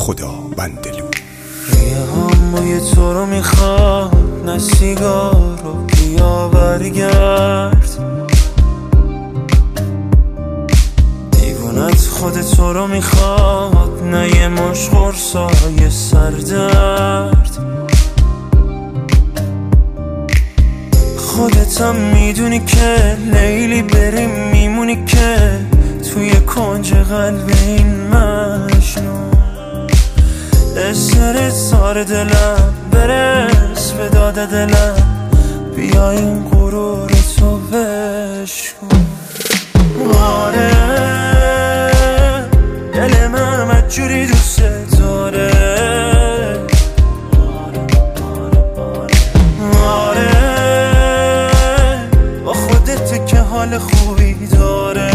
خدا بندلو. روی همای تو رو میخواد، نه سیگار رو بیا برگرد. دیوونت خود تو رو میخواد، نه یه مش قرصای سردرد. خودتم میدونی که لیلی بریم میمونی که توی کنج قلب این مجنون. استرس سار دلم برس به داد دلم، بیا این غرور تو بشکن. آره دل من جوری دوست داره. آره با خودت که حال خوبی داره.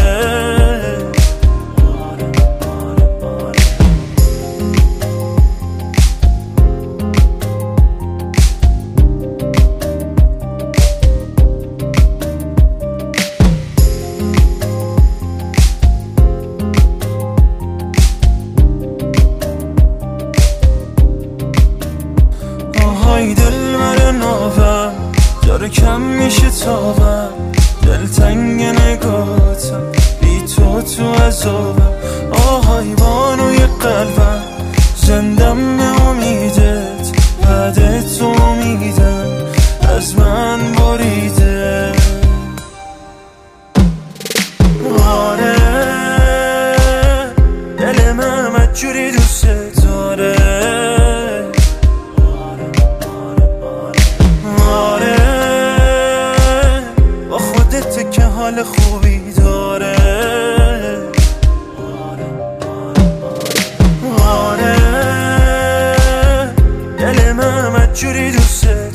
ای دل من ناوم داره کم میشه تابم، دلتنگ نگاتم بی تو عذابم. آهای بانوی قلبم زندم به امیدت، بعد تو امیدم از من بریده. آره دل من جوری دوست داره. که حال خوبی داره. آره دل من جوری دوست